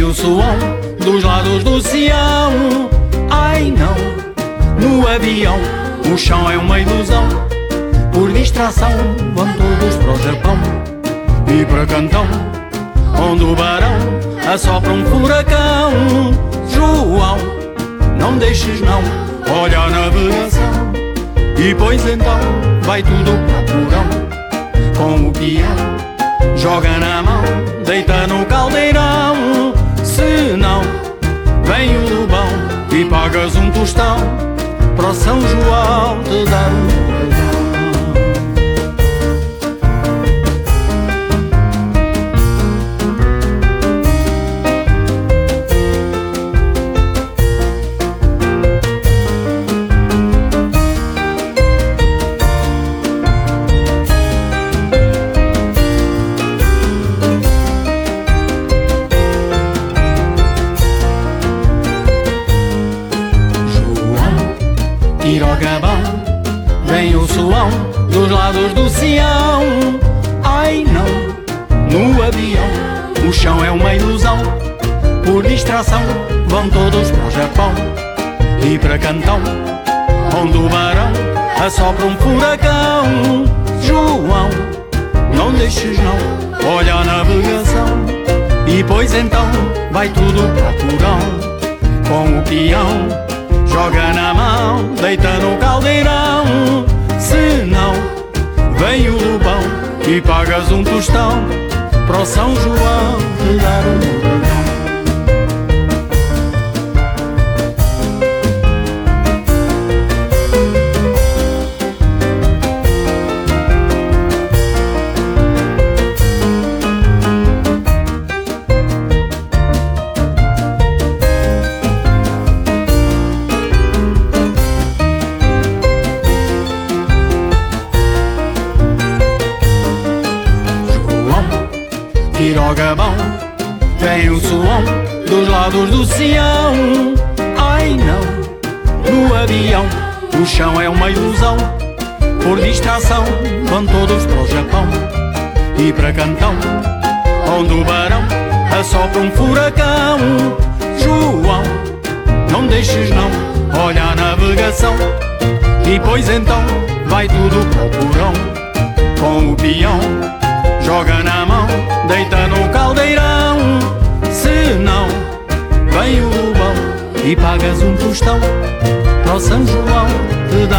o suão dos lados do Sião. Ai não, no avião o chão é uma ilusão. Por distração vão todos para o Japão e para Cantão, onde o barão assopra um furacão. João, não deixes não, olha a navegação. E pois então vai tudo para o porão. Com o peão joga na mão, deita no caldeirão. Se não, vem o Lobão e pagas um tostão para o São João te dar um perdão. Tira o gabão, vem o suão dos lados do Sião. Ai não, no avião o chão é uma ilusão. Por distração vão todos para o Japão e para Cantão, onde o barão assopra um furacão. João, não deixes não, olha a navegação. E pois então vai tudo para o porão. Com o peão joga na mão, deita no caldeirão. Se não, vem o Lobão e pagas um tostão para o São João te dar um perdão. Tira o gabão, vem o suão dos lados do Sião. Ai não, no avião o chão é uma ilusão. Por distração vão todos para o Japão e para Cantão, onde o barão assopra um furacão. João, não deixes não, olha a navegação. E pois então vai tudo para o porão. Com o peão joga na mão, deita no caldeirão. Se não, vem o Lobão e pagas um tostão para o São João te dar